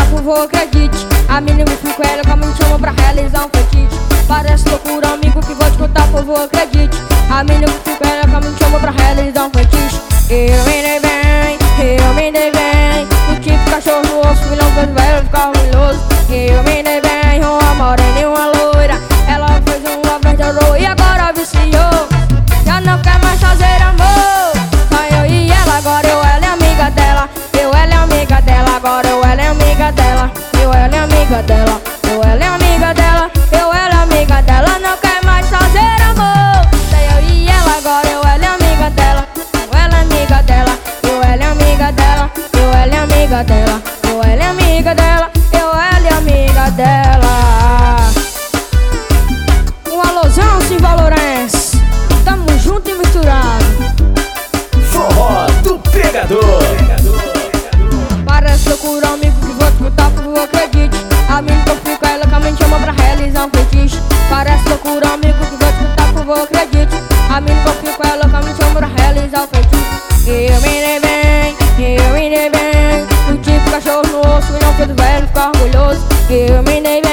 por favor, acredite. A menina me fica com ela, como me chama pra realizar um feitiço. Parece loucura, amigo, que vou te contar, por favor, acredite. A menina me fica com ela, como me chama pra realizar um feitiço. Eu me dei bem, eu me dei bem. O tipo cachorro no osso, milhão fez velho ficar orgulhoso. Eu me dei bem, uma morena e uma loira. Ela fez uma verdadeira e agora viciou. Já não quer mais fazer amor. Só eu e ela, agora eu, ela é amiga dela. Eu, ela é amiga dela, agora eu, ela é amiga dela. Eu, ela é amiga dela, eu, ela é amiga dela. Eu, ela é amiga dela, não quer mais fazer amor. Só eu e ela, agora eu, ela é amiga dela. Eu, ela é amiga dela, eu, ela é amiga dela. Eu, ela é amiga dela, eu, ela é amiga dela. Eu, ela é amiga dela. Um alôzão, Silva Lourenço. Tamo junto e misturado. Forró do Pegador. Parece loucura, amigo, que vou te contar, por favor, acredite. A menina que eu fico com ela, que a mente chama pra realizar um feitiço. Parece loucura, amigo, que vou te contar, por favor, acredite. A menina que eu fico com ela, que a mente chama pra realizar um feitiço. Eu me dei bem, eu me dei bem. O tipo cachorro no osso, e não fez velho ficar orgulhoso. Eu me dei bem.